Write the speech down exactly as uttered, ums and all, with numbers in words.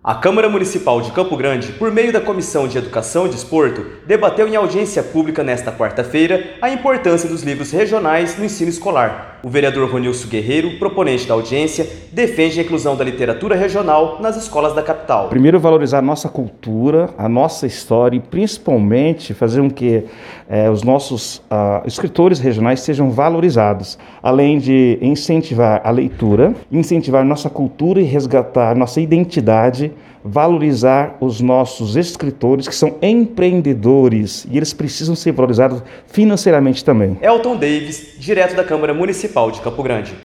A Câmara Municipal de Campo Grande, por meio da Comissão de Educação e Desporto, debateu em audiência pública nesta quarta-feira a importância dos livros regionais no ensino escolar. O vereador Ronilson Guerreiro, proponente da audiência, defende a inclusão da literatura regional nas escolas da capital. Primeiro, valorizar a nossa cultura, a nossa história e principalmente fazer com que eh, os nossos ah, escritores regionais sejam valorizados, além de incentivar a leitura, incentivar nossa cultura e resgatar nossa identidade, valorizar os nossos escritores que são empreendedores e eles precisam ser valorizados financeiramente também. Elton Davis, direto da Câmara Municipal de Campo Grande.